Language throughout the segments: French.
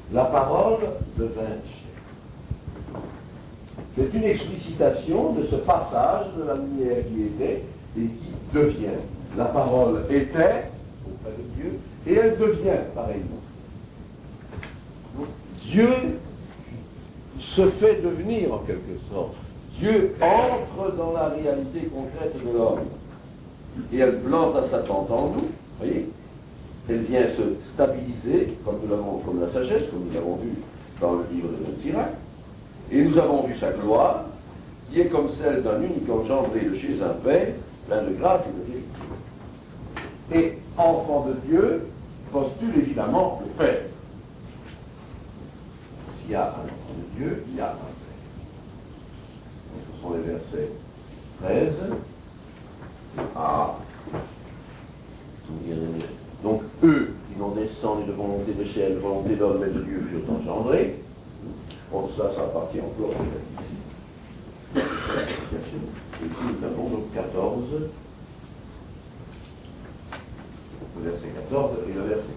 la parole devint chair. C'est une explicitation de ce passage de la lumière qui était et qui devient. La parole était auprès de Dieu et elle devient pareillement. Dieu se fait devenir en quelque sorte. Dieu entre dans la réalité concrète de l'homme. Et elle plante à sa tente en nous, voyez. Elle vient se stabiliser, comme la sagesse, comme nous l'avons vu dans le livre de Sirach. Et nous avons vu sa gloire, qui est comme celle d'un unique engendré de chez un Père, plein de grâce et de vérité. Et enfant de Dieu postule évidemment le Père. S'il y a un enfant de Dieu, il y a un Père. Donc, ce sont les versets 13 à... Donc, eux, qui n'ont descendu de volonté de chair, de volonté d'homme et de Dieu, furent engendrés. Bon, ça appartient encore à la ici. Et puis, nous avons donc 14, le verset 14 et le verset 15.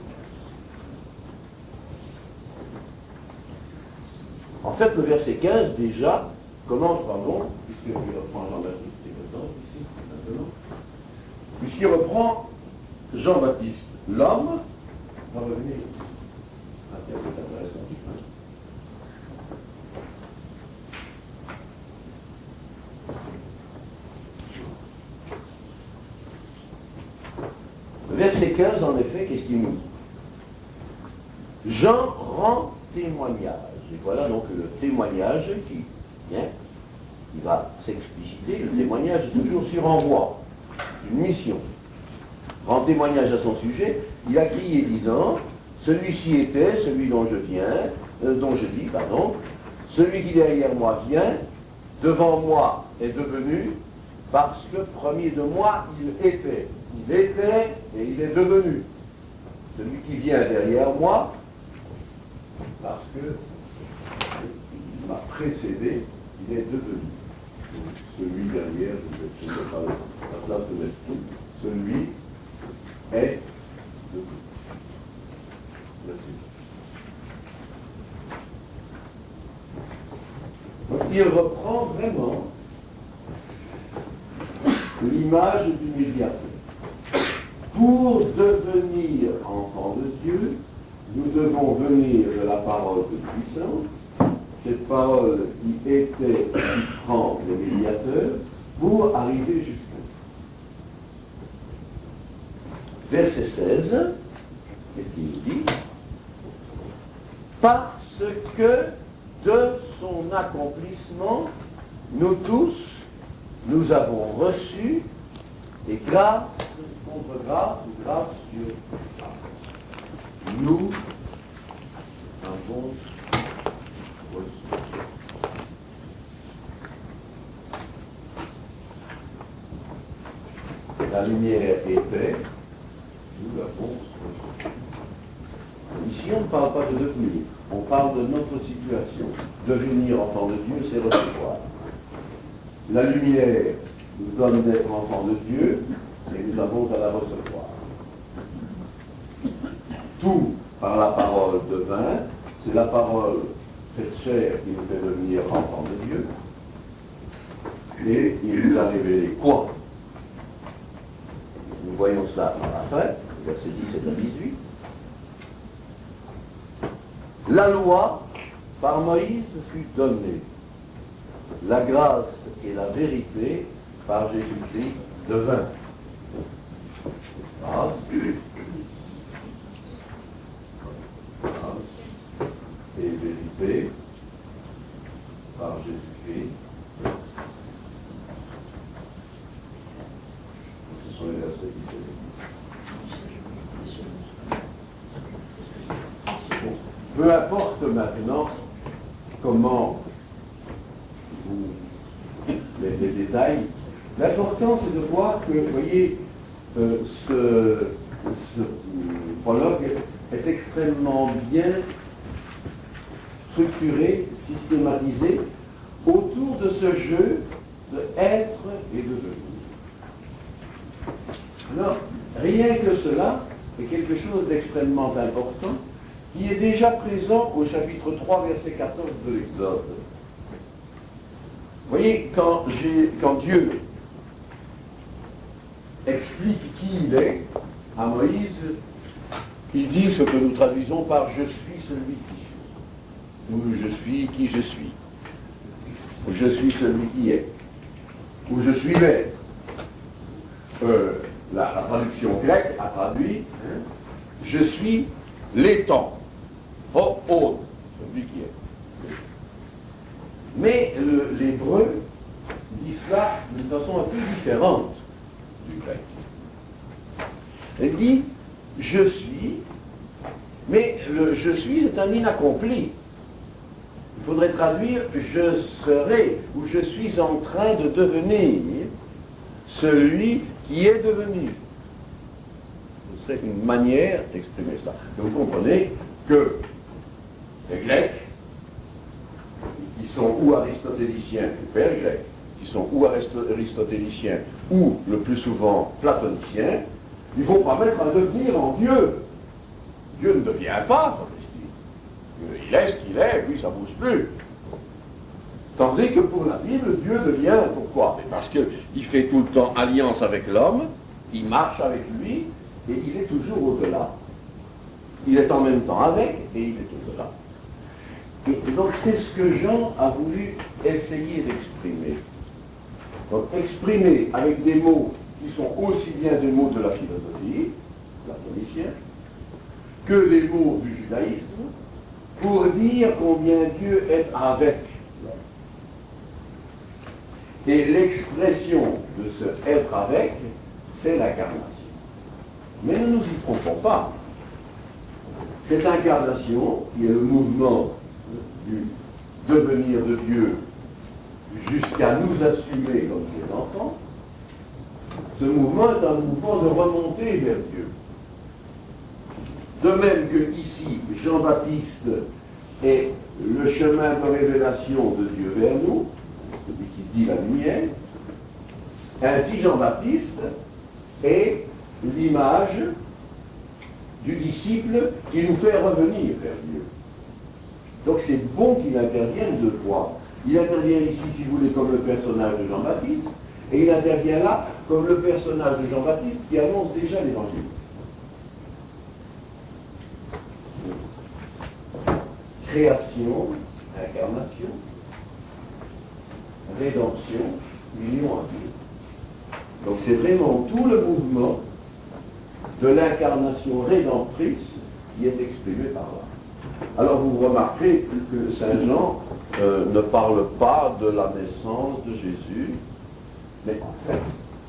En fait, le verset 15, déjà, commence, puisque je reprends Jean-Baptiste, c'est 14 ici, maintenant, puisqu'il reprend Jean-Baptiste, l'homme, va revenir ici. Ah, tiens, c'est intéressant. Le verset 15, en effet, qu'est-ce qu'il nous dit? Jean rend témoignage. Et voilà donc le témoignage qui va s'expliciter. Le témoignage est toujours sur envoi, une mission. Rend témoignage à son sujet, il a crié disant, celui-ci était, celui dont je dis, celui qui derrière moi vient, devant moi est devenu, parce que premier de moi il était. Il était et il est devenu. Celui qui vient derrière moi, parce que il m'a précédé, il est devenu. Donc, celui derrière, je ne vais pas la place de mettre tout, celui est devenu. Merci. Donc, il reprend vraiment l'image du médiateur. Pour devenir enfant de Dieu, nous devons venir de la parole de puissance, cette parole qui était, qui prend le médiateur, pour arriver jusqu'à nous. Verset 16, qu'est-ce qu'il nous dit? Parce que de son accomplissement, nous tous, nous avons reçu des grâces contre grâce ou grâce sur grâce. Nous avons reçu. La lumière était, nous l'avons reçu. Ici, on ne parle pas de devenir, on parle de notre situation. Devenir enfant de Dieu, c'est recevoir. La lumière nous donne d'être enfants de Dieu, et nous avons à la recevoir. Tout par la parole devint, c'est la parole, cette chair qui nous fait devenir enfants de Dieu, et il nous a révélé quoi? Nous voyons cela à la fin, versets 17 à 18. La loi, par Moïse, fut donnée. La grâce et la vérité, par Jésus-Christ, devint. Grâce et vérité, par Jésus-Christ. Ce sont les versets 17. Bon. Peu importe maintenant comment vous les détails, l'important c'est de voir que, vous voyez, ce prologue est extrêmement bien structuré, systématisé autour de ce jeu de être et de devenir. Alors, rien que cela est quelque chose d'extrêmement important qui est déjà présent au chapitre 3, verset 14 de l'Exode. Vous voyez, quand Dieu explique qui il est à Moïse, il dit ce que nous traduisons par « je suis celui qui suis » ou « je suis qui je suis » ou « je suis celui qui est » ou « je suis maître ». La traduction grecque a traduit « je suis l'étang ». Oh, celui qui est. Mais l'hébreu dit ça d'une façon un peu différente du grec. Il dit je suis, mais le je suis est un inaccompli. Il faudrait traduire je serai ou je suis en train de devenir celui qui est devenu. Ce serait une manière d'exprimer ça. Donc vous comprenez que les Grecs, qui sont ou aristotéliciens, ou pères grecs, qui sont ou aristotéliciens, ou le plus souvent platoniciens, ils ne vont pas mettre un devenir en Dieu. Dieu ne devient pas, il est ce qu'il est, puis ça ne bouge plus. Tandis que pour la Bible, Dieu devient, pourquoi? Parce qu'il fait tout le temps alliance avec l'homme, il marche avec lui, et il est toujours au-delà. Il est en même temps avec, et il est au-delà. Et donc c'est ce que Jean a voulu essayer d'exprimer. Donc exprimer avec des mots qui sont aussi bien des mots de la philosophie, platonicienne, que les mots du judaïsme, pour dire combien Dieu est avec l'homme. Et l'expression de ce être avec, c'est l'incarnation. Mais ne nous y trompons pas. Cette incarnation, qui est le mouvement du devenir de Dieu jusqu'à nous assumer comme ses enfants, ce mouvement est un mouvement de remontée vers Dieu. De même que ici, Jean-Baptiste est le chemin de révélation de Dieu vers nous, celui qui dit la lumière, ainsi Jean-Baptiste est l'image du disciple qui nous fait revenir vers Dieu. Donc c'est bon qu'il intervienne deux fois. Il intervient ici, si vous voulez, comme le personnage de Jean-Baptiste, et il intervient là comme le personnage de Jean-Baptiste qui annonce déjà l'évangile. Création, incarnation, rédemption, union à Dieu. Donc c'est vraiment tout le mouvement de l'incarnation rédemptrice qui est exprimé par là. Alors vous remarquerez que Saint Jean ne parle pas de la naissance de Jésus, mais en fait,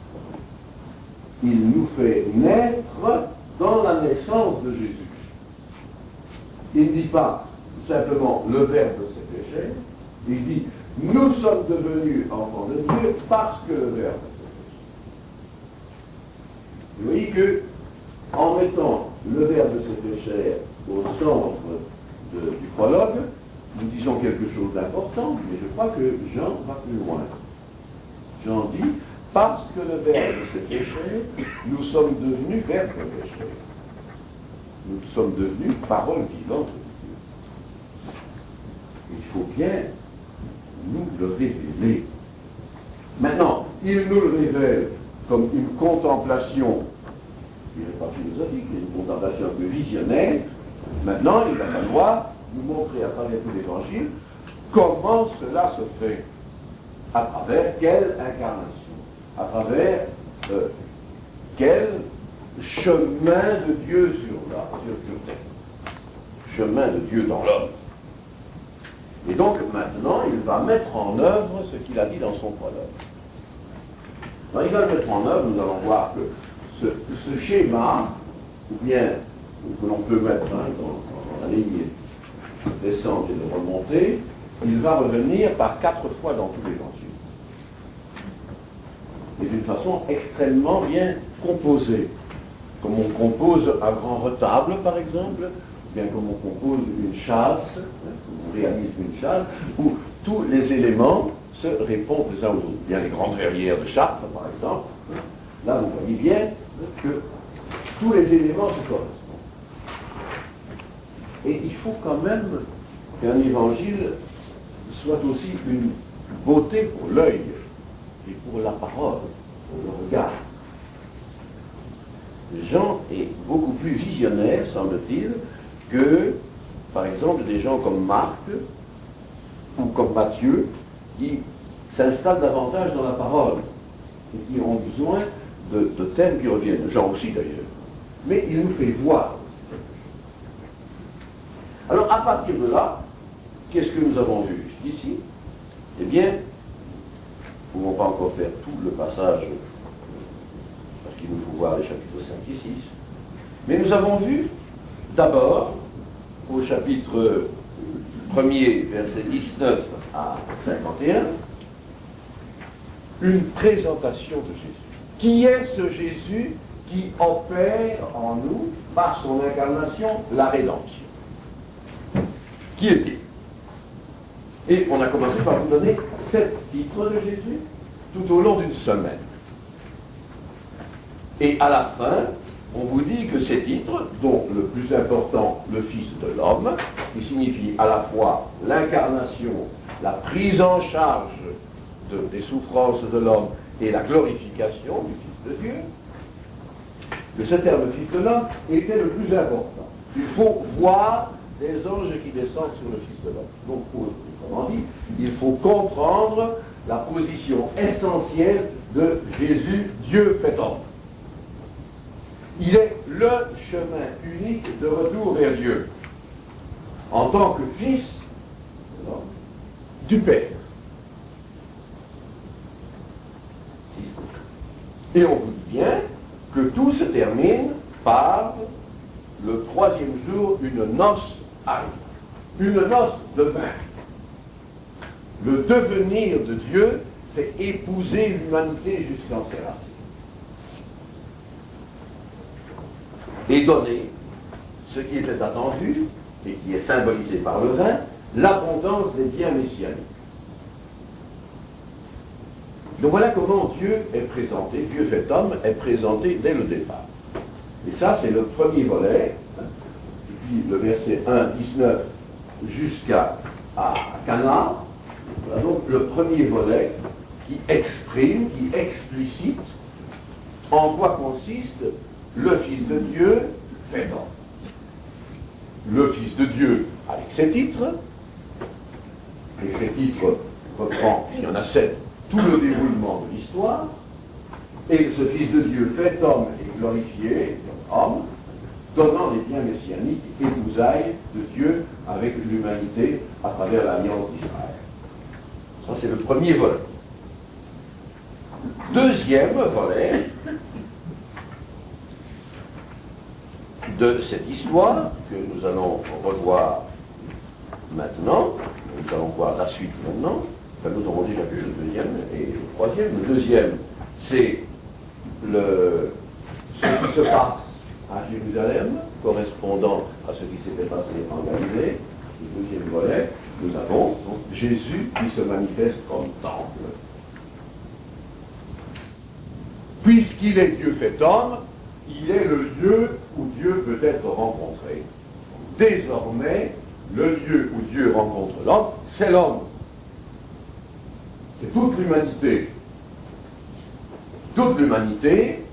il nous fait naître dans la naissance de Jésus. Il ne dit pas simplement le Verbe s'est fait chair, il dit nous sommes devenus enfants de Dieu parce que le Verbe s'est fait chair. Vous voyez que en mettant le Verbe s'est fait chair au centre du prologue, nous disons quelque chose d'important, mais je crois que Jean va plus loin. Jean dit, parce que le Verbe s'est fait chair, nous sommes devenus Verbe fait chair. Nous sommes devenus parole vivante de Dieu. Il faut bien nous le révéler. Maintenant, il nous le révèle comme une contemplation, qui n'est pas philosophique, mais une contemplation un peu visionnaire. Maintenant, il va falloir nous montrer à travers tout l'Évangile comment cela se fait. À travers quelle incarnation? À travers quel chemin de Dieu sur terre? Chemin de Dieu dans l'homme. Et donc maintenant, il va mettre en œuvre ce qu'il a dit dans son prologue. Il va le mettre en œuvre, nous allons voir que ce schéma, ou bien que l'on peut mettre dans la ligne descente et de remontée, il va revenir par 4 fois dans tout l'Évangile. Et d'une façon extrêmement bien composée. Comme on compose un grand retable, par exemple, ou bien comme on compose une chasse, comme on réalise une chasse, où tous les éléments se répondent les uns aux autres. Bien les grandes verrières de Chartres, par exemple, là vous voyez bien que tous les éléments se correspondent. Et il faut quand même qu'un évangile soit aussi une beauté pour l'œil et pour la parole, pour le regard. Jean est beaucoup plus visionnaire, semble-t-il, que, par exemple, des gens comme Marc ou comme Matthieu, qui s'installent davantage dans la parole et qui ont besoin de thèmes qui reviennent. Jean aussi, d'ailleurs. Mais il nous fait voir. Alors, à partir de là, qu'est-ce que nous avons vu ici? Eh bien, nous ne pouvons pas encore faire tout le passage, parce qu'il nous faut voir les chapitres 5 et 6. Mais nous avons vu, d'abord, au chapitre 1er, verset 19 à 51, une présentation de Jésus. Qui est ce Jésus qui opère en nous, par son incarnation, la rédemption? Qui est-il? Et on a commencé par vous donner 7 titres de Jésus tout au long d'une semaine. Et à la fin, on vous dit que ces titres, dont le plus important, le Fils de l'homme, qui signifie à la fois l'incarnation, la prise en charge des souffrances de l'homme et la glorification du Fils de Dieu, que ce terme Fils de l'homme était le plus important. Il faut voir des anges qui descendent sur le Fils de l'homme. Donc, autrement dit, il faut comprendre la position essentielle de Jésus, Dieu fait homme. Il est le chemin unique de retour vers Dieu, en tant que Fils du Père. Et on vous dit bien que tout se termine par le 3e jour, une noce arrive. Une noce de vin. Le devenir de Dieu, c'est épouser l'humanité jusqu'en ses racines. Et donner ce qui était attendu, et qui est symbolisé par le vin, l'abondance des biens messianiques. Donc voilà comment Dieu est présenté, Dieu fait homme est présenté dès le départ. Et ça, c'est le premier volet, depuis le verset 1, 19 jusqu'à Cana. Voilà donc le premier volet qui exprime, qui explicite en quoi consiste le Fils de Dieu fait homme. Le Fils de Dieu avec ses titres, et ces titres reprend, il y en a 7, tout le déroulement de l'histoire, et ce Fils de Dieu fait homme et glorifié, homme, donnant les biens messianiques, épousailles de Dieu avec l'humanité à travers l'alliance d'Israël. Ça, c'est le premier volet. Deuxième volet de cette histoire que nous allons revoir maintenant. Nous allons voir la suite maintenant. Enfin, nous avons déjà vu le deuxième et le troisième. Le deuxième, c'est ce qui se passe à Jérusalem, correspondant à ce qui s'était passé en Galilée. Le deuxième volet, nous avons donc Jésus qui se manifeste comme temple. Puisqu'il est Dieu fait homme, il est le lieu où Dieu peut être rencontré. Désormais, le lieu où Dieu rencontre l'homme, c'est l'homme. C'est toute l'humanité. Toute l'humanité,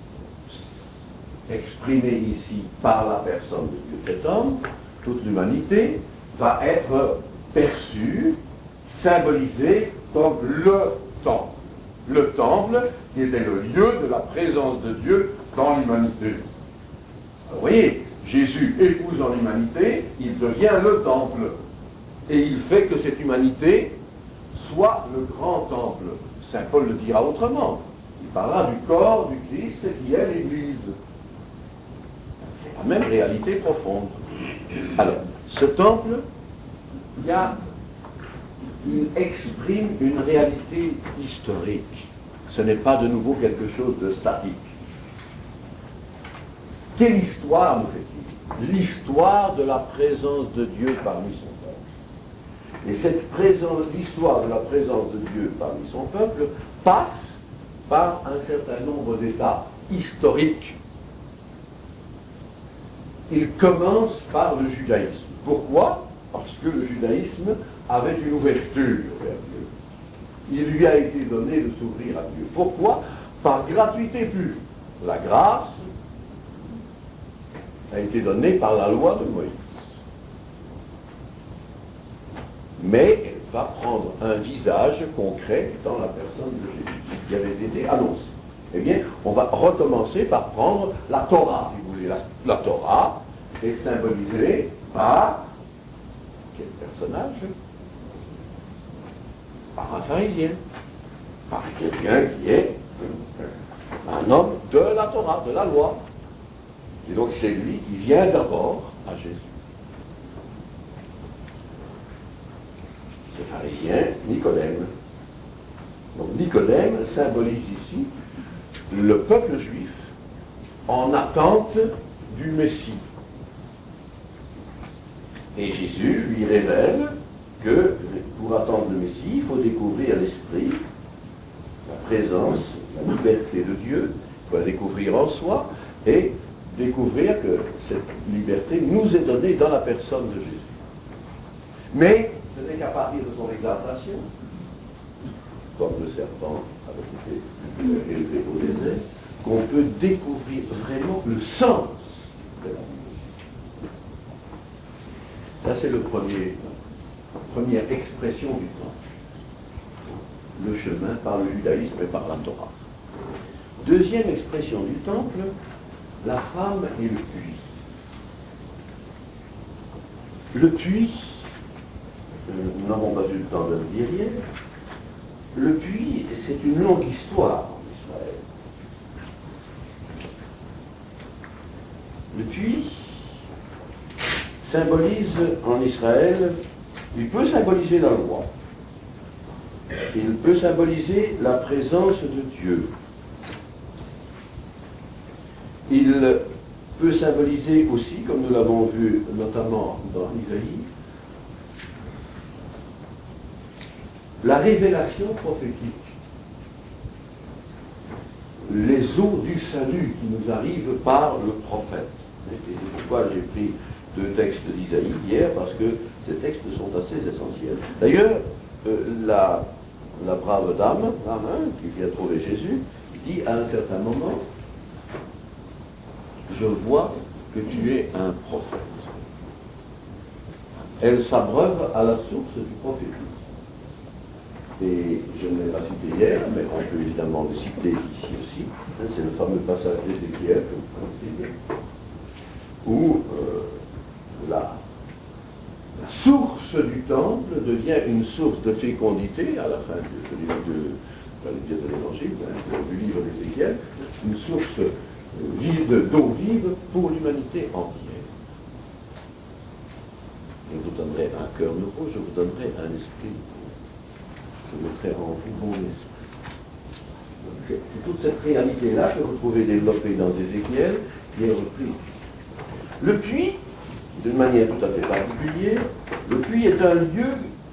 exprimée ici par la personne de Dieu fait homme, toute l'humanité va être perçue, symbolisée comme le temple. Le temple qui était le lieu de la présence de Dieu dans l'humanité. Vous voyez, Jésus épousant l'humanité, il devient le temple. Et il fait que cette humanité soit le grand temple. Saint Paul le dira autrement. Il parlera du corps du Christ qui est l'Église. C'est la même réalité profonde. Alors, ce temple, il exprime une réalité historique. Ce n'est pas de nouveau quelque chose de statique. Quelle histoire nous fait-il? L'histoire de la présence de Dieu parmi son peuple. Et cette présence, l'histoire de la présence de Dieu parmi son peuple passe par un certain nombre d'états historiques. Il commence par le judaïsme. Pourquoi? Parce que le judaïsme avait une ouverture vers Dieu. Il lui a été donné de s'ouvrir à Dieu. Pourquoi? Par gratuité pure. La grâce a été donnée par la loi de Moïse. Mais elle va prendre un visage concret dans la personne de Jésus qui avait été annoncé. Eh bien, on va recommencer par prendre la Torah, si vous voulez. La Torah est symbolisée par quel personnage? Par un pharisien, par quelqu'un qui est un homme de la Torah, de la loi. Et donc c'est lui qui vient d'abord à Jésus. Ce pharisien, Nicodème. Donc Nicodème symbolise ici le peuple juif en attente du Messie. Et Jésus lui révèle que pour attendre le Messie, il faut découvrir l'Esprit, la présence, la liberté de Dieu, il faut la découvrir en soi et découvrir que cette liberté nous est donnée dans la personne de Jésus. Mais ce n'est qu'à partir de son exaltation, comme le serpent avait été élevé au désert, qu'on peut découvrir vraiment le sens de la vie. Ça, c'est la première expression du temple. Le chemin par le judaïsme et par la Torah. Deuxième expression du temple, la femme et le puits. Le puits, nous n'avons pas eu le temps de le dire hier, le puits, c'est une longue histoire en Israël. Le puits symbolise en Israël, il peut symboliser la loi, il peut symboliser la présence de Dieu, il peut symboliser aussi, comme nous l'avons vu notamment dans Isaïe, la révélation prophétique, les eaux du salut qui nous arrivent par le prophète. Et c'est pourquoi j'ai pris 2 textes d'Isaïe hier, parce que ces textes sont assez essentiels. D'ailleurs, la brave dame, qui vient trouver Jésus, dit à un certain moment, je vois que tu es un prophète. Elle s'abreuve à la source du prophétisme. Et je ne l'ai pas cité hier, mais on peut évidemment le citer ici aussi. C'est le fameux passage d'Ézéchiel que vous connaissez bien, où la source du temple devient une source de fécondité à la fin de l'Évangile, du livre d'Ézéchiel, une source d'eau vive pour l'humanité entière. Je vous donnerai un cœur nouveau, je vous donnerai un esprit nouveau. Je mettrai en vous mon esprit. C'est toute cette réalité-là que vous trouvez développée dans Ézéchiel qui est reprise. Le puits, d'une manière tout à fait particulière, le puits est un lieu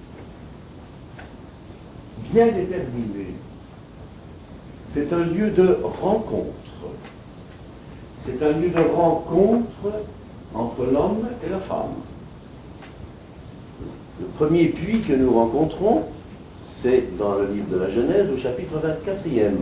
bien déterminé. C'est un lieu de rencontre. C'est un lieu de rencontre entre l'homme et la femme. Le premier puits que nous rencontrons, c'est dans le livre de la Genèse, au chapitre 24e.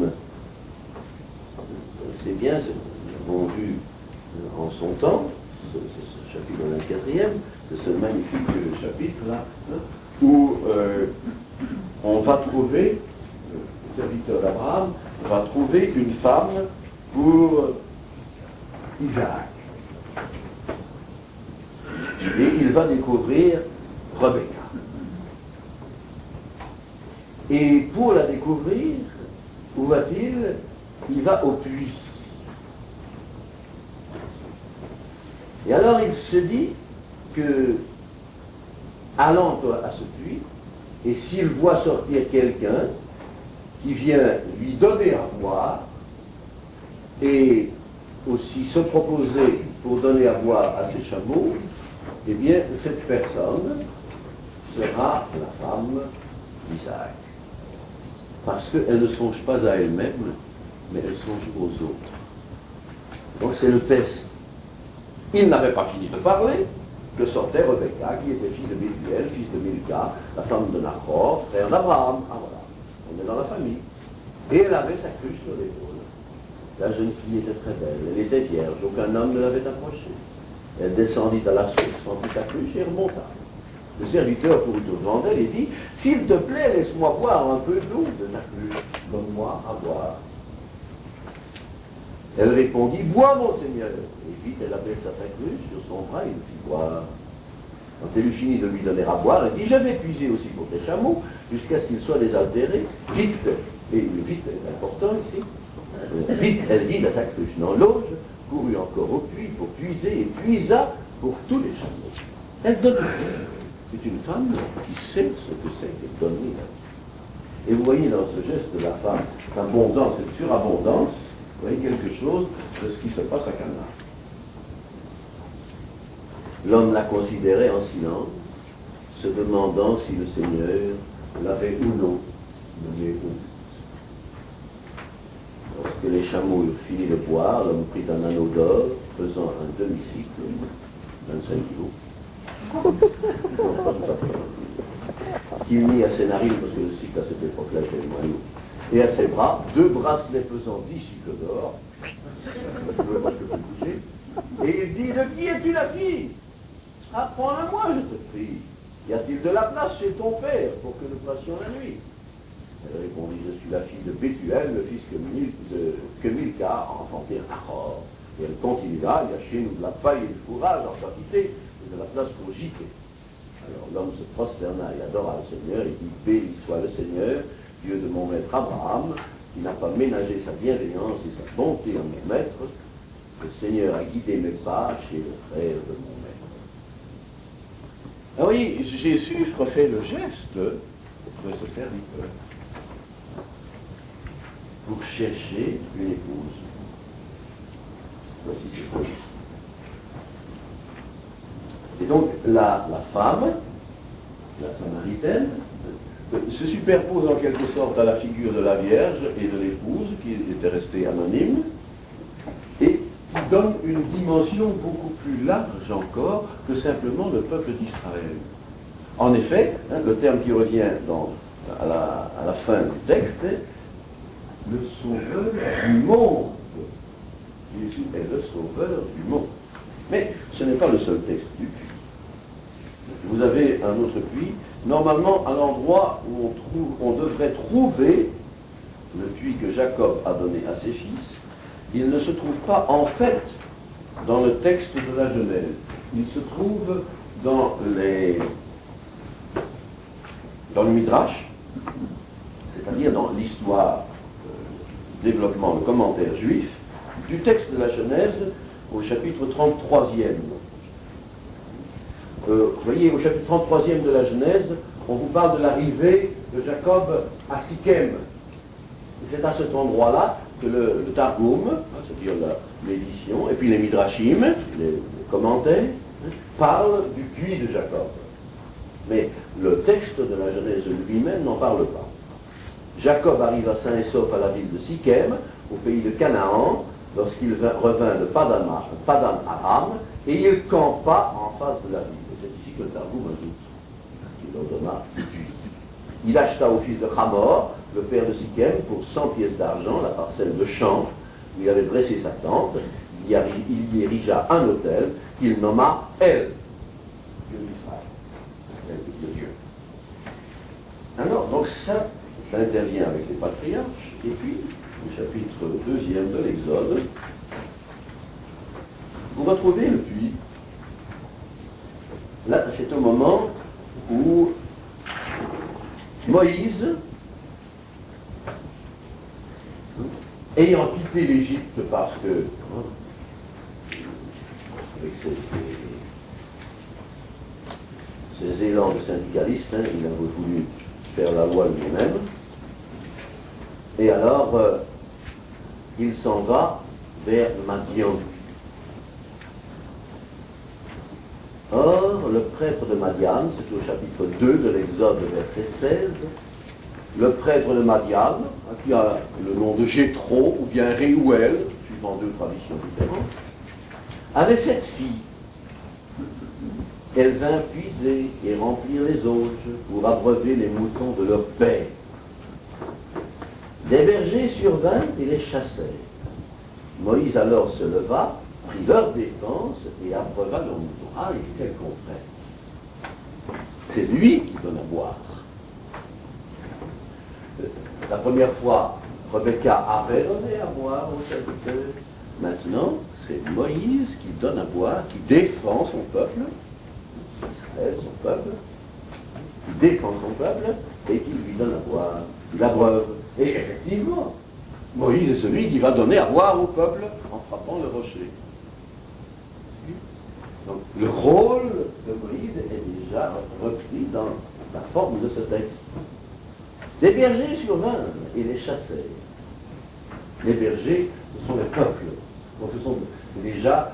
C'est bien, nous l'avons vu en son temps, ce chapitre 24e, c'est ce magnifique chapitre-là, où on va trouver, le serviteur d'Abraham va trouver une femme pour Isaac. Et il va découvrir Rebecca. Et pour la découvrir, où va-t-il? Il va au puits. Et alors il se dit que, allant à ce puits, et s'il voit sortir quelqu'un qui vient lui donner à boire, et aussi se proposer pour donner à boire à ses chameaux, eh bien cette personne sera la femme d'Isaac. Parce qu'elle ne songe pas à elle-même, mais elle songe aux autres. Donc c'est le test. Il n'avait pas fini de parler, que sortait Rebecca, qui était fille de Bethuel, fils de Milka, la femme de Nahor, frère d'Abraham. Ah voilà, on est dans la famille. Et elle avait sa cruche sur l'épaule. La jeune fille était très belle, elle était vierge, aucun homme ne l'avait approchée. Elle descendit à la source, sentit sa cruche et remonta. Le serviteur courut devant elle et dit, « S'il te plaît, laisse-moi boire un peu d'eau de ta cruche, donne-moi à boire. » Elle répondit, « Bois, mon Seigneur. » Et vite, elle abaissa sa cruche sur son bras et le fit boire. Quand elle eut fini de lui donner à boire, elle dit, « Je vais puiser aussi pour tes chameaux, jusqu'à ce qu'ils soient désaltérés. Vite. » Et le vite est important ici. Vite, elle vide sa cruche dans l'auge, courut encore au puits pour puiser et puisa pour tous les chameaux. Elle donne. C'est une femme qui sait ce que c'est que donner la vie. Et vous voyez dans ce geste de la femme, l'abondance, cette surabondance, vous voyez quelque chose de ce qui se passe à Cana. L'homme la considérait en silence, se demandant si le Seigneur l'avait ou non nommé où. Lorsque les chameaux eurent fini de boire, l'homme prit un anneau d'or pesant un demi-cycle, 25 kilos, qu'il mit à ses narines, parce que le cycle à cette époque-là était moins lourd, et à ses bras, 2 bracelets pesant 10 cycles d'or, et il dit, « De qui es-tu la fille? Apprends-le-moi, je te prie. Y a-t-il de la place chez ton père pour que nous passions la nuit? » Elle répondit, « Je suis la fille de Bethuel, le fils que Milka a enfanté Nahor. » Et elle continua, « Il y a chez nous de la paille et du fourrage en quantité, et de la place pour gîter. » Alors l'homme se prosterna et adora le Seigneur, et dit, « Béni soit le Seigneur, Dieu de mon maître Abraham, qui n'a pas ménagé sa bienveillance et sa bonté en mon maître. Le Seigneur a guidé mes pas chez le frère de mon maître. » Ah oui, Jésus refait le geste de ce serviteur pour chercher une épouse. Voici ce point. Et donc la femme, la Samaritaine, se superpose en quelque sorte à la figure de la Vierge et de l'épouse qui était restée anonyme et qui donne une dimension beaucoup plus large encore que simplement le peuple d'Israël. En effet, le terme qui revient à la fin du texte est le sauveur du monde. Jésus est le sauveur du monde. Mais ce n'est pas le seul texte du puits. Vous avez un autre puits, normalement à l'endroit où on devrait trouver le puits que Jacob a donné à ses fils. Il ne se trouve pas en fait dans le texte de la Genèse. Il se trouve dans le Midrash, c'est-à-dire dans l'histoire, développement, le commentaire juif, du texte de la Genèse au chapitre 33e. Vous voyez, au chapitre 33e de la Genèse, on vous parle de l'arrivée de Jacob à Sichem. C'est à cet endroit-là que le Targum, c'est-à-dire l'édition, et puis les Midrashim, les commentaires, parlent du puits de Jacob. Mais le texte de la Genèse lui-même n'en parle pas. Jacob arrive à saint et sauf à la ville de Sichem, au pays de Canaan, lorsqu'il revint de Padan Aram, et il campa en face de la ville. Et c'est ici que le Targum ajoute. Il ordonna du puits. Il acheta au fils de Hamor, le père de Sichem, pour 100 pièces d'argent, la parcelle de champ, où il avait dressé sa tente. Il y érigea un autel qu'il nomma El, Dieu d'Israël. El de Dieu. Alors, donc ça intervient avec les patriarches, et puis, au chapitre 2e de l'Exode, vous retrouvez le puits. Là, c'est au moment où Moïse, ayant quitté l'Égypte parce que, avec ses élans de syndicaliste, il a voulu faire la loi lui-même, et alors il s'en va vers Madian. Or, le prêtre de Madian, c'est au chapitre 2 de l'Exode, verset 16, le prêtre de Madian, qui a le nom de Jéthro, ou bien Réouel, suivant 2 traditions différentes, avait 7 filles. Elle vint puiser et remplir les auges pour abreuver les moutons de leur père. Des bergers survinrent et les chassèrent. Moïse alors se leva, prit leur défense et abreuva leurs moutons. Ah, et quel contraire! C'est lui qui donne à boire. La première fois, Rebecca avait donné à boire aux serviteurs. Maintenant, c'est Moïse qui donne à boire, qui défend son peuple, Israël, son peuple, qui défend son peuple et qui lui donne à boire, il abreuve. Et effectivement, Moïse est celui qui va donner à boire au peuple en frappant le rocher. Donc le rôle de Moïse est déjà repris dans la forme de ce texte. Les bergers survinrent et les chassèrent. Les bergers, ce sont les peuples. Donc ce sont déjà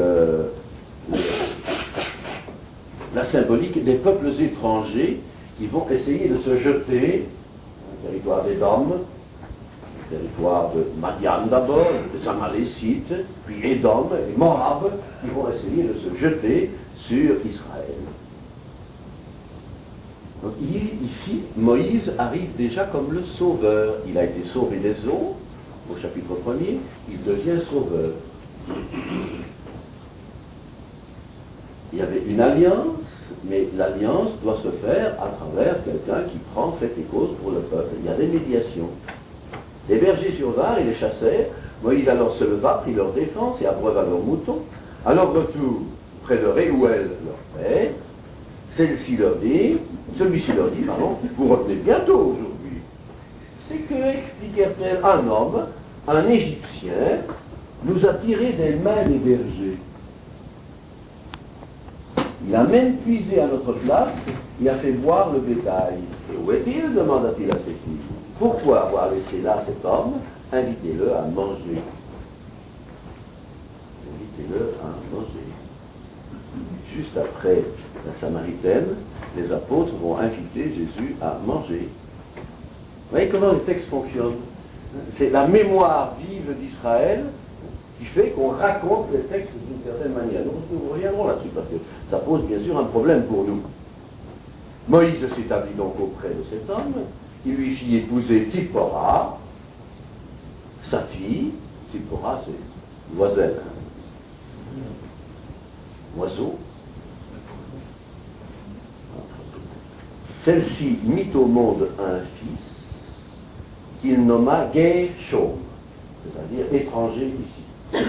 la symbolique des peuples étrangers qui vont essayer de se jeter le territoire d'Édom, le territoire de Madian d'abord, des Amalécites, puis Édom et Moab, qui vont essayer de se jeter sur Israël. Donc ici, Moïse arrive déjà comme le sauveur. Il a été sauvé des eaux, au chapitre 1er, il devient sauveur. Il y avait une alliance, mais l'alliance doit se faire à travers quelqu'un qui prend fait et cause pour le peuple. Il y a des médiations. Les bergers survinrent et les chassèrent. Moïse alors se leva, prit leur défense et abreuva leurs moutons. À leur retour, près de Réouel, leur père, celui-ci leur dit, pardon, vous revenez bientôt aujourd'hui. C'est que, expliquèrent-elles, un homme, un Égyptien, nous a tirés des mains des bergers. Il a même puisé à notre place, il a fait boire le bétail. Et où est-il? Demanda-t-il à ses filles. Pourquoi avoir laissé là cet homme? Invitez-le à manger. Invitez-le à manger. Juste après la Samaritaine, les apôtres vont inviter Jésus à manger. Vous voyez comment le texte fonctionne? C'est la mémoire vive d'Israël qui fait qu'on raconte les textes d'une certaine manière. Donc nous reviendrons là-dessus parce que ça pose bien sûr un problème pour nous. Moïse s'établit donc auprès de cet homme, il lui fit épouser Tzipora, sa fille. Tzipora, c'est l'oiselle, oiseau. Celle-ci mit au monde un fils qu'il nomma Gershom, c'est-à-dire étranger ici.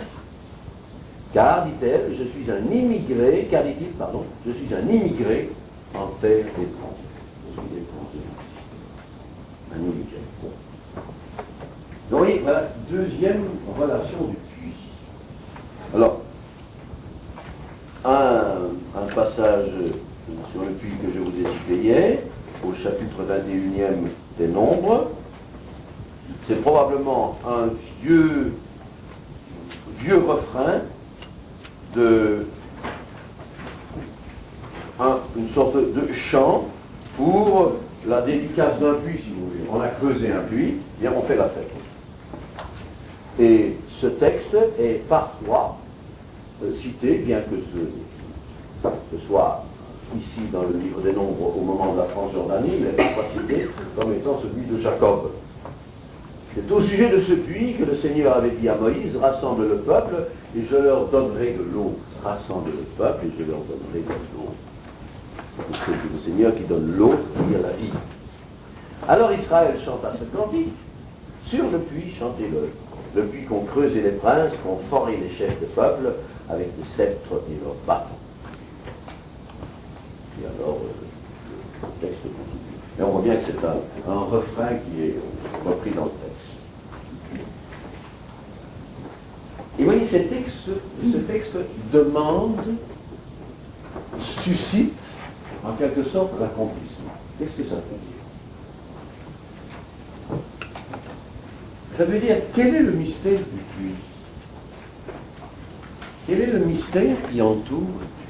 Car, dit-elle, je suis un immigré, car dit-il, pardon, je suis un immigré en terre étrangère. Je suis étranger. Un immigré. Donc, vous voyez, voilà, deuxième relation du puits. Alors, un passage sur le puits que je vous ai cité hier, au chapitre 21e des Nombres, c'est probablement un vieux refrain de une sorte de chant pour la dédicace d'un puits, si vous voulez. On a creusé un puits, bien on fait la fête. Et ce texte est parfois cité, bien que ce soit ici dans le livre des Nombres au moment de la Transjordanie, il est parfois cité comme étant celui de Jacob. C'est au sujet de ce puits que le Seigneur avait dit à Moïse, rassemble le peuple et je leur donnerai de l'eau. Rassemble le peuple et je leur donnerai de l'eau. C'est le Seigneur qui donne l'eau, c'est-à-dire la vie. Alors Israël chanta ce cantique. Sur le puits, chantez-le. Le puits qu'ont creusé les princes, qu'ont foré les chefs de peuple avec des sceptres et leurs bâtons. Et alors, le texte continue. Et on voit bien que c'est un refrain qui est repris dans le texte. Et vous voyez, ce texte demande, suscite, en quelque sorte, l'accomplissement. Qu'est-ce que ça veut dire? Ça veut dire, quel est le mystère du puits? Quel est le mystère qui entoure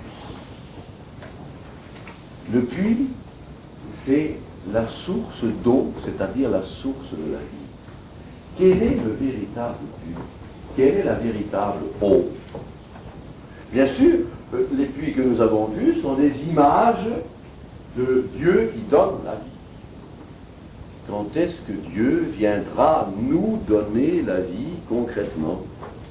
le puits? Le puits, c'est la source d'eau, c'est-à-dire la source de la vie. Quel est le véritable puits? Quelle est la véritable eau? Bien sûr, les puits que nous avons vus sont des images de Dieu qui donne la vie. Quand est-ce que Dieu viendra nous donner la vie concrètement?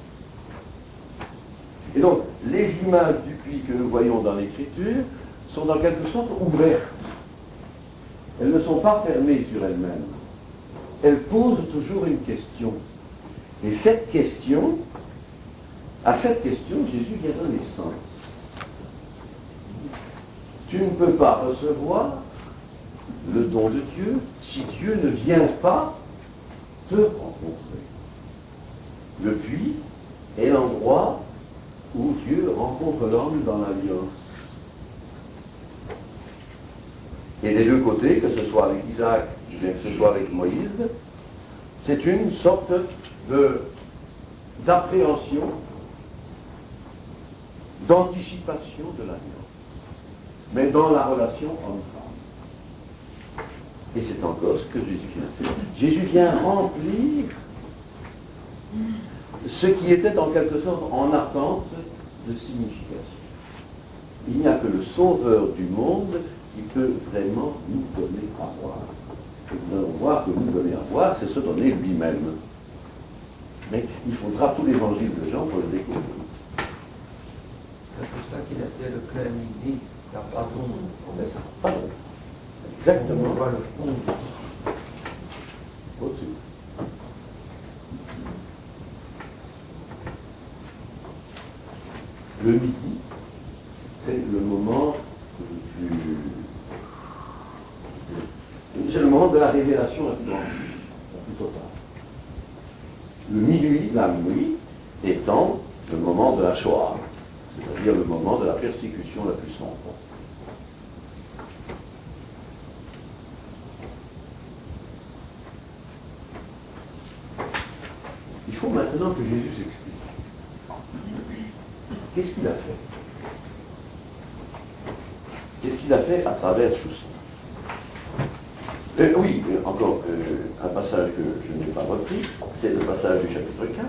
Et donc, les images du puits que nous voyons dans l'Écriture sont en quelque sorte ouvertes. Elles ne sont pas fermées sur elles-mêmes. Elles posent toujours une question. Et cette question, à cette question, Jésus vient donner sens. Tu ne peux pas recevoir le don de Dieu si Dieu ne vient pas te rencontrer. Le puits est l'endroit où Dieu rencontre l'homme dans l'alliance. Et des deux côtés, que ce soit avec Isaac ou bien que ce soit avec Moïse, c'est une sorte d'appréhension, d'anticipation de l'alliance, mais dans la relation homme-femme. Et c'est encore ce que Jésus vient faire. Jésus vient remplir ce qui était en quelque sorte en attente de signification. Il n'y a que le Sauveur du monde qui peut vraiment nous donner à voir. Et nous allons voir que nous donner à voir, c'est se donner lui-même. Mais il faudra tout l'évangile de Jean pour le découvrir. C'est pour ça qu'il a fait le clair midi, la pardon. C'est ça, pardon. Exactement. On voit le fond. Au-dessus. Le midi, c'est le moment c'est le moment de la révélation la plus grande, la plus totale. Le minuit, la nuit, étant le moment de la Shoah, c'est-à-dire le moment de la persécution la plus sombre. Il faut maintenant que Jésus s'explique. Qu'est-ce qu'il a fait? Qu'est-ce qu'il a fait à travers tout ça? Oui, encore un passage que je n'ai pas repris, c'est le passage du chapitre 4.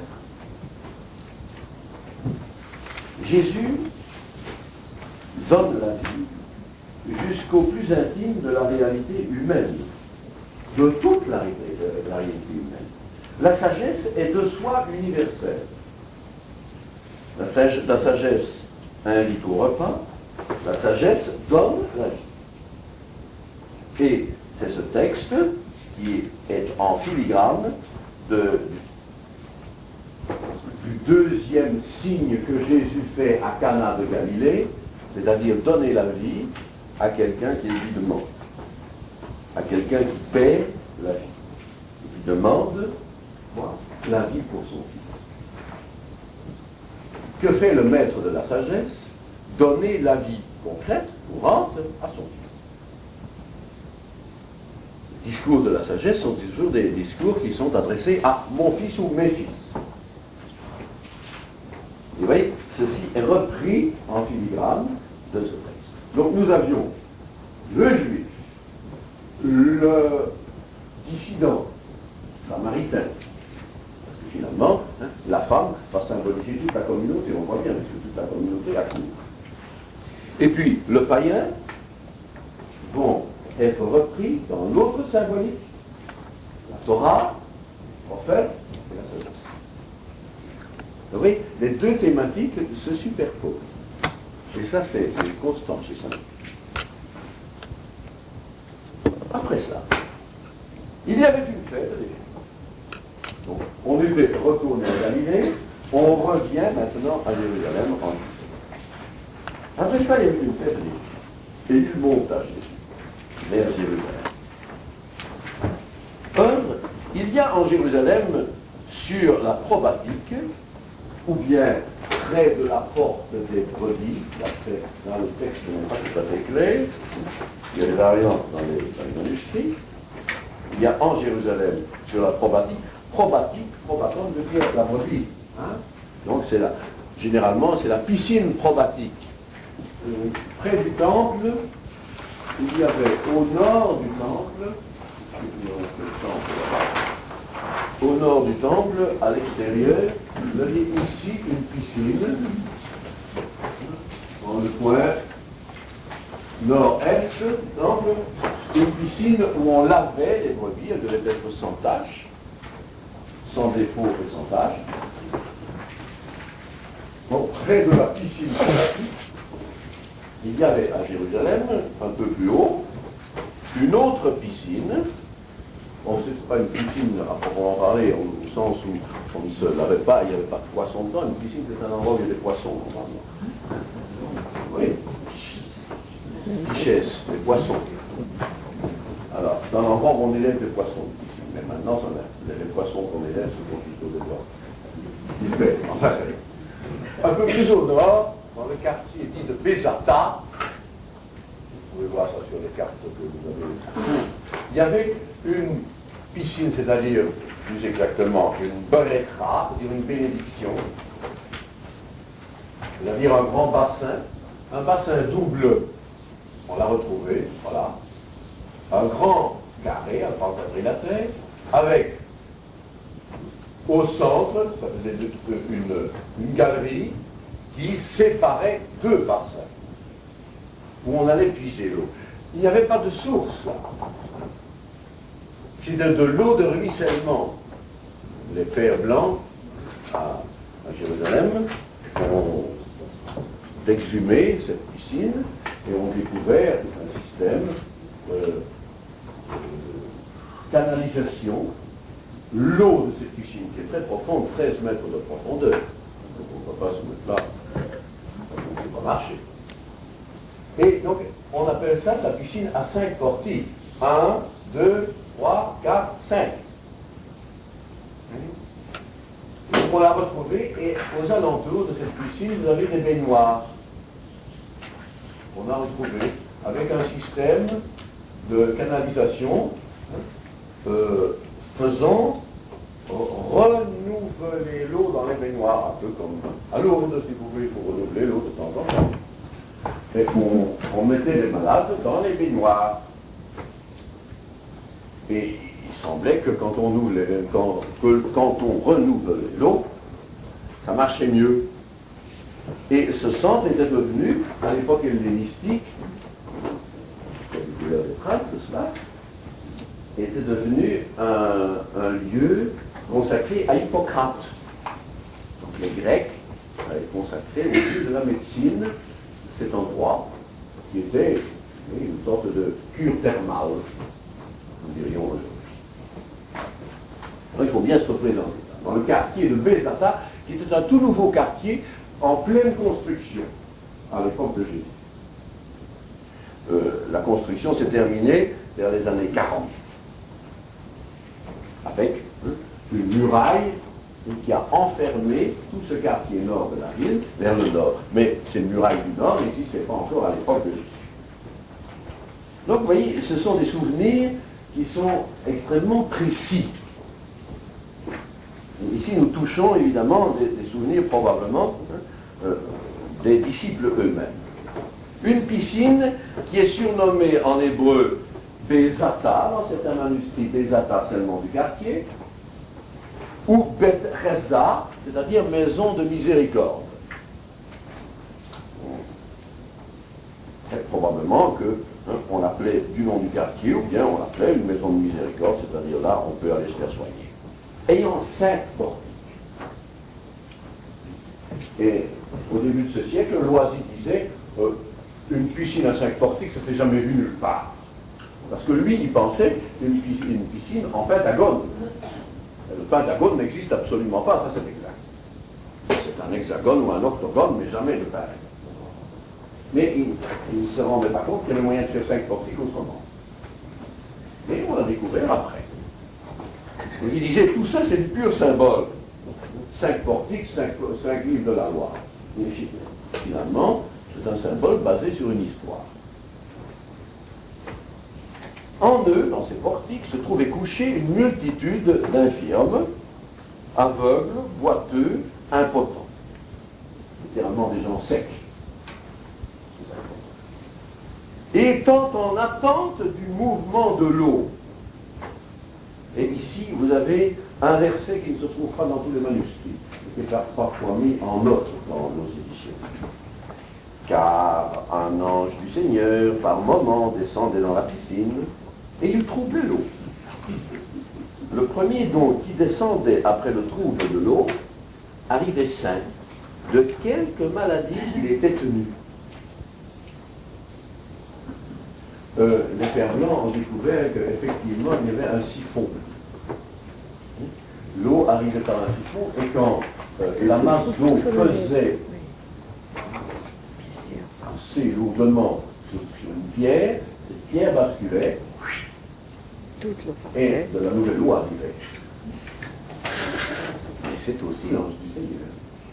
Jésus donne la vie jusqu'au plus intime de la réalité humaine, de toute la réalité humaine. La sagesse est de soi universelle. La sagesse invite au repas, la sagesse donne la vie. Et c'est ce texte qui est en filigrane du deuxième signe que Jésus fait à Cana de Galilée, c'est-à-dire donner la vie à quelqu'un qui lui demande, à quelqu'un qui paie la vie, qui demande la vie pour son fils. Que fait le maître de la sagesse? Donner la vie concrète, courante, à son fils. Les discours de la sagesse sont toujours des discours qui sont adressés à mon fils ou mes fils. Vous voyez, ceci est repris en filigrane de ce texte. Donc nous avions le juif, le dissident, samaritain, parce que finalement, la femme va symboliser toute la communauté, on voit bien, parce que toute la communauté a cours. Et puis, le païen vont être repris dans l'autre symbolique, la Torah, le prophète et la sagesse. Vous voyez, les deux thématiques se superposent. Et ça, c'est constant chez ça. Après cela, il y avait une fête des Juifs. Donc, on était retourné à Galilée, on revient maintenant à Jérusalem en Judée. Après ça, il y avait une fête des Juifs. Et il monta Jésus vers Jérusalem. Il y a en Jérusalem, sur la probatique, ou bien près de la porte des brebis, dans le texte n'est pas tout à fait clair, il y a des variantes dans les manuscrits, il y a en Jérusalem, sur la probatique, probaton veut dire la brebis. Hein? Donc généralement c'est la piscine probatique. Près du temple, il y avait au nord du temple, au nord du temple, à l'extérieur, vous avez ici une piscine, dans le coin nord-est, exemple, une piscine où on lavait les brebis, elle devait être sans tache, sans défaut et sans tache. Donc, près de la piscine, il y avait à Jérusalem, un peu plus haut, une autre piscine. Bon, ce n'est pas une piscine à proprement parler, au sens où on ne se lavait pas, il n'y avait pas de poissons dedans. Une piscine, c'est un endroit où il y a des poissons, normalement. Oui. Richesse, des poissons. Alors, c'est un endroit où on élève des poissons, une piscine. Mais maintenant, les poissons qu'on élève sont plutôt dedans. Enfin, c'est un peu plus au nord, dans le quartier dit de Bézata. Vous pouvez voir ça sur les cartes que vous avez. Il y avait une piscine, c'est-à-dire, plus exactement, une berechra, c'est-à-dire une bénédiction, c'est-à-dire un grand bassin double, on l'a retrouvé, voilà, un grand carré, un grand quadrilatère, avec au centre, ça faisait une galerie qui séparait deux bassins, où on allait puiser l'eau. Il n'y avait pas de source là. C'était de l'eau de ruissellement. Les pères blancs à Jérusalem ont exhumé cette piscine et ont découvert un système de canalisation. L'eau de cette piscine, qui est très profonde, 13 mètres de profondeur, donc on ne peut pas se mettre là, ça ne peut pas marcher. Et donc, on appelle ça la piscine à 5 portiques. 1, 2, 3, 4, 5. Donc on l'a retrouvée et aux alentours de cette piscine, vous avez des baignoires. On a retrouvé avec un système de canalisation faisant renouveler l'eau dans les baignoires, un peu comme à Lourdes, si vous voulez, pour renouveler l'eau de temps en temps. Et on mettait les malades dans les baignoires. Et il semblait que quand on renouvelait l'eau, ça marchait mieux. Et ce centre était devenu, à l'époque hellénistique, il y a des traces de cela, était devenu un lieu consacré à Hippocrate. Donc les Grecs avaient consacré au lieu de la médecine cet endroit qui était une sorte de cure thermale, nous dirions aujourd'hui. Il faut bien se représenter ça. Dans le quartier de Bézata, qui était un tout nouveau quartier en pleine construction à l'époque de Jésus. La construction s'est terminée vers les années 40, avec une muraille qui a enfermé tout ce quartier nord de la ville vers le nord. Mais ces murailles du nord n'existaient pas encore à l'époque de Jésus. Donc vous voyez, ce sont des souvenirs qui sont extrêmement précis. Et ici nous touchons évidemment des souvenirs probablement des disciples eux-mêmes. Une piscine qui est surnommée en hébreu Bézata, dans certains manuscrits Bézata seulement du quartier, ou Bet Chesda, c'est-à-dire maison de miséricorde. Et probablement que on l'appelait du nom du quartier, ou bien on l'appelait une maison de miséricorde, c'est-à-dire là on peut aller se faire soigner. Ayant 5 portiques. Et au début de ce siècle, Loisy disait une piscine à 5 portiques, ça ne s'est jamais vu nulle part. Parce que lui, il pensait une piscine en pentagone. Le pentagone n'existe absolument pas, ça c'est exact. C'est un hexagone ou un octogone, mais jamais de pareil. Mais il ne se rendait pas compte qu'il y avait moyen de faire 5 portiques autrement. Mais on l'a découvert après. Donc il disait, tout ça c'est du pur symbole. 5 portiques, 5 livres de la loi. Et finalement, c'est un symbole basé sur une histoire. En eux, dans ces portiques, se trouvait couchée une multitude d'infirmes, aveugles, boiteux, impotents. Littéralement des gens secs. Étant en attente du mouvement de l'eau. Et ici, vous avez un verset qui ne se trouve pas dans tous les manuscrits, qui est parfois mis en note dans nos éditions. car un ange du Seigneur, par moment, descendait dans la piscine, et il troublait l'eau. Le premier donc qui descendait après le trouble de l'eau, arrivait sain, de quelque maladie qu'il était tenu. Les pères blancs ont découvert qu'effectivement il y avait un siphon. L'eau arrivait par un siphon, et quand la masse d'eau pesait assez lourdement sur une pierre, cette pierre basculait, et de la nouvelle eau arrivait. Et c'est aussi l'ange du Seigneur.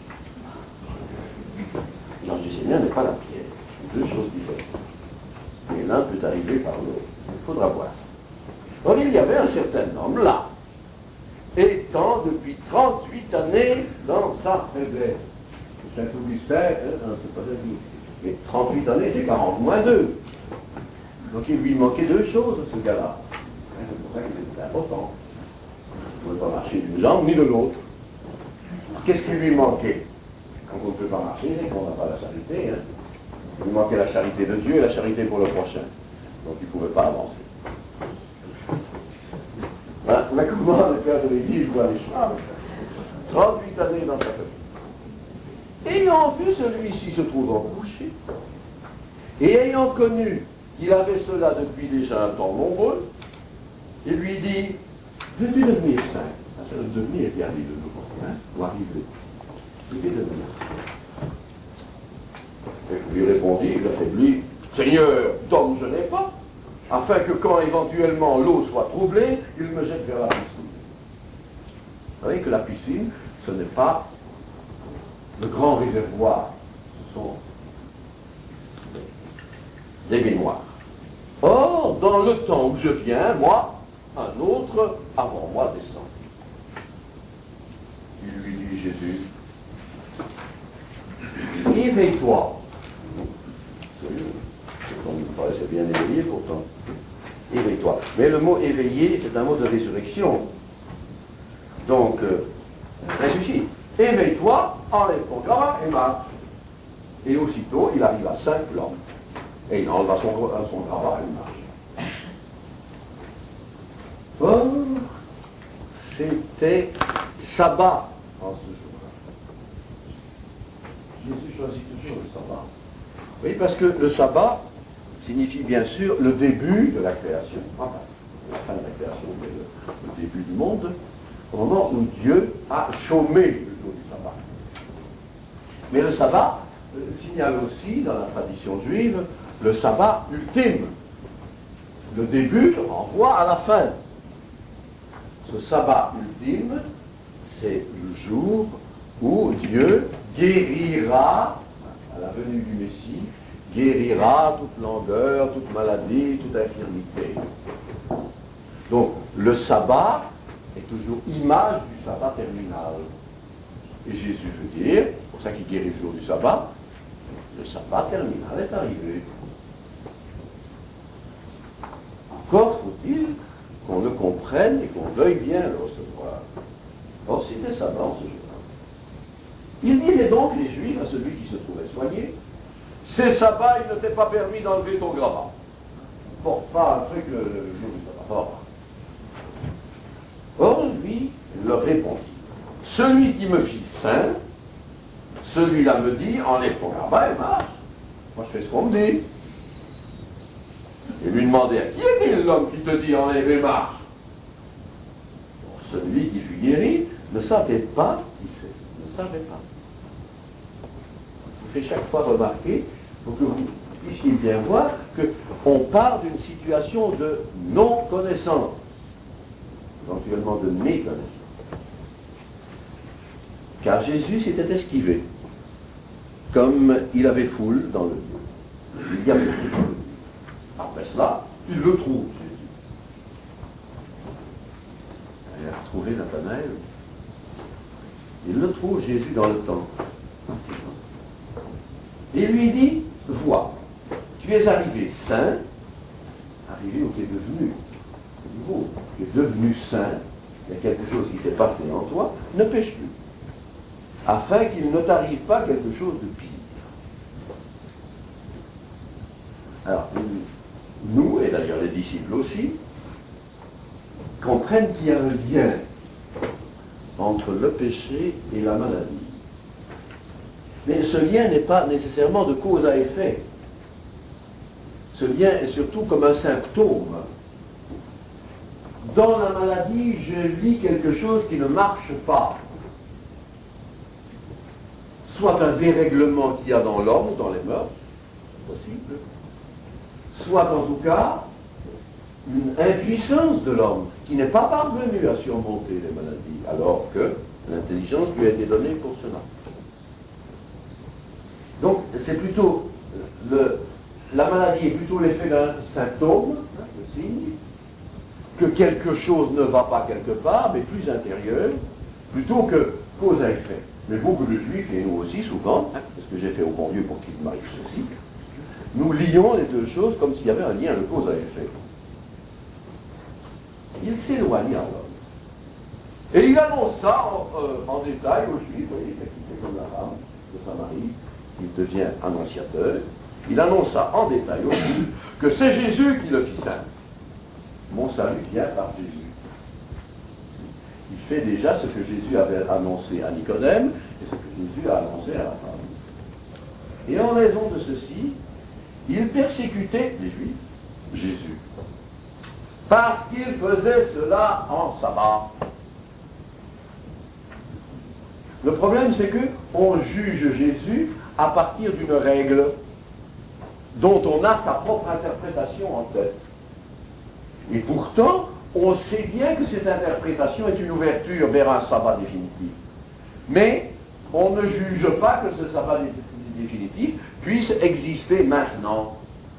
L'ange du Seigneur n'est pas la pierre, c'est deux choses différentes. Et l'un peut arriver par l'autre. Il faudra voir. Or, il y avait un certain homme là, étant depuis 38 années dans sa faiblesse. Saint-Augustin, c'est pas ça dit. Mais 38 années, c'est 40 moins 2. Donc il lui manquait deux choses à ce gars-là. C'est pour ça qu'il était important. Il ne pouvait pas marcher d'une jambe ni de l'autre. Qu'est-ce qui lui manquait? Quand on ne peut pas marcher, c'est qu'on n'a pas la charité. Il lui manquait la charité de Dieu et la charité pour le prochain. Donc il ne pouvait pas avancer. Voilà comment le père de l'Église voit les choses. 38 années dans sa famille. Ayant vu celui-ci se trouvant couché, et ayant connu qu'il avait cela depuis déjà un temps nombreux, il lui dit, veux-tu devenir saint? Ça le devenir est bien dit de nouveau, ou arriver. Veux-tu devenir saint? Et lui répondit, il affaibli, Seigneur, d'homme je n'ai pas, afin que quand éventuellement l'eau soit troublée, il me jette vers la piscine. Vous savez que la piscine, ce n'est pas le grand réservoir, ce sont des baignoires. Or, dans le temps où je viens, moi, un autre avant moi descend. Il lui dit, Jésus, éveille-toi. Ça me paraissait bien éveillé pourtant. Éveille-toi. Mais le mot éveillé, c'est un mot de résurrection. Donc, ressuscite. Éveille-toi, enlève ton grabat et marche. Et aussitôt, il arrive à 5 plans. Et il enlève son grabat et il marche. Oh, c'était sabbat en ce jour-là. Jésus choisit toujours le sabbat. Oui, parce que le sabbat signifie bien sûr le début de la création. Enfin, la fin de la création, mais le début du monde, au moment où Dieu a chômé le jour du sabbat. Mais le sabbat signale aussi, dans la tradition juive, le sabbat ultime. Le début renvoie à la fin. Ce sabbat ultime, c'est le jour où Dieu guérira, à la venue du Messie, guérira toute langueur, toute maladie, toute infirmité. Donc, le sabbat est toujours image du sabbat terminal. Et Jésus veut dire, c'est pour ça qu'il guérit le jour du sabbat, le sabbat terminal est arrivé. Encore faut-il qu'on le comprenne et qu'on veuille bien le recevoir. Or, c'était sabbat en ce jour-là. Il disait donc, les Juifs, à celui qui se trouvait soigné, c'est sabbat, il ne t'est pas permis d'enlever ton grabat. Porte pas un truc le jour du sabbat. Or, lui, leur répondit, celui qui me fit saint, celui-là me dit, enlève ton grabat et marche. Moi, je fais ce qu'on me dit. Et lui demandait, qui est-il l'homme qui te dit, enlève et marche? Bon, celui qui fut guéri ne savait pas qui c'est, ne savait pas. Je vous fais chaque fois remarquer, pour que vous puissiez bien voir, qu'on part d'une situation de non-connaissance, éventuellement de méconnaissance. Car Jésus s'était esquivé, comme il avait foule dans le lieu. Il y avait foule dans le lieu. Après cela, il le trouve, Jésus. Il a retrouvé Nathanaël. Il le trouve, Jésus, dans le temple. Et il lui dit, vois, tu es arrivé saint, arrivé au qui est devenu nouveau, tu es devenu saint, il y a quelque chose qui s'est passé en toi, ne pêche plus, afin qu'il ne t'arrive pas quelque chose de pire. Alors, nous, et d'ailleurs les disciples aussi, comprennent qu'il y a un lien entre le péché et la maladie. Mais ce lien n'est pas nécessairement de cause à effet. Ce lien est surtout comme un symptôme. Dans la maladie, je vis quelque chose qui ne marche pas. Soit un dérèglement qu'il y a dans l'homme ou dans les mœurs, c'est possible. Soit en tout cas, une impuissance de l'homme qui n'est pas parvenu à surmonter les maladies, alors que l'intelligence lui a été donnée pour cela. Donc, c'est plutôt la maladie est plutôt l'effet d'un symptôme, le signe, que quelque chose ne va pas quelque part, mais plus intérieur, plutôt que cause à effet. Mais beaucoup de juifs, et nous aussi souvent, parce que j'ai fait au bon Dieu pour qu'il m'arrive ceci, nous lions les deux choses comme s'il y avait un lien de cause à effet. Il s'éloigna l'homme. Et il annonce ça en détail aux juifs, vous voyez, c'est comme la femme de Samarie, il devient annonciateur. Il annonce ça en détail aux juifs, que c'est Jésus qui le fit saint. Mon salut vient par Jésus. Il fait déjà ce que Jésus avait annoncé à Nicodème et ce que Jésus a annoncé à la femme. Et en raison de ceci, il persécutait les Juifs, Jésus, parce qu'il faisait cela en sabbat. Le problème, c'est qu'on juge Jésus à partir d'une règle dont on a sa propre interprétation en tête. Et pourtant, on sait bien que cette interprétation est une ouverture vers un sabbat définitif. Mais on ne juge pas que ce sabbat définitif puisse exister maintenant.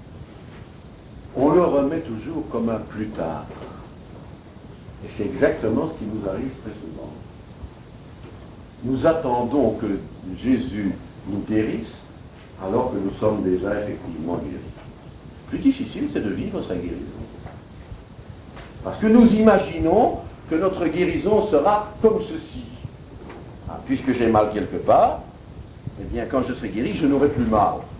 On le remet toujours comme un plus tard. Et c'est exactement ce qui nous arrive très souvent. Nous attendons que Jésus nous guérisse alors que nous sommes déjà effectivement guéris. Le plus difficile, c'est de vivre sa guérison. Parce que nous imaginons que notre guérison sera comme ceci. Puisque j'ai mal quelque part, eh bien quand je serai guéri, je n'aurai plus mal.